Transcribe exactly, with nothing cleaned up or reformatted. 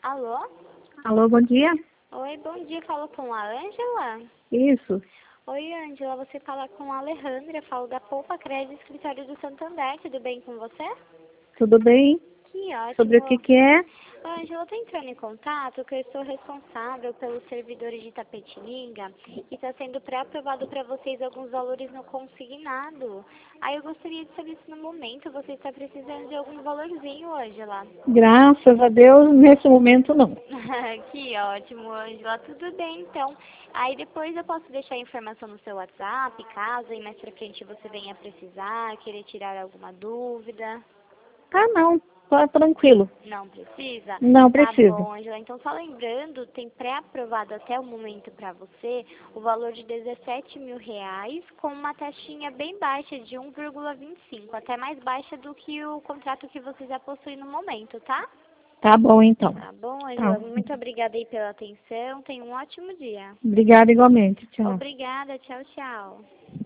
Alô? Alô, bom dia. Oi, bom dia. Falo com a Ângela? Isso. Oi, Ângela. Você fala com a Alejandra. Falo da Poupa Crédito Escritório do Santander. Tudo bem com você? Tudo bem? Que ótimo. Sobre o que que é? Ângela, eu tô entrando em contato que eu estou responsável pelos servidores de Tapetininga e está sendo pré-aprovado para vocês alguns valores no consignado. Aí eu gostaria de saber se no momento você está precisando de algum valorzinho, Ângela. Graças a Deus, nesse momento não. Que ótimo, Ângela. Tudo bem, então. Aí depois eu posso deixar a informação no seu WhatsApp, caso aí mais pra frente você venha precisar, querer tirar alguma dúvida. Ah, não. Tá tranquilo. Não precisa? Não Tá precisa. bom, Ângela. Então, só lembrando, tem pré-aprovado até o momento para você o valor de dezessete mil reais com uma taxinha bem baixa de um vírgula vinte e cinco, até mais baixa do que o contrato que você já possui no momento, tá? Tá bom, então. Tá bom, Tá. Ângela. Muito obrigada aí pela atenção. Tenha um ótimo dia. Obrigada igualmente. Tchau. Obrigada. Tchau, tchau.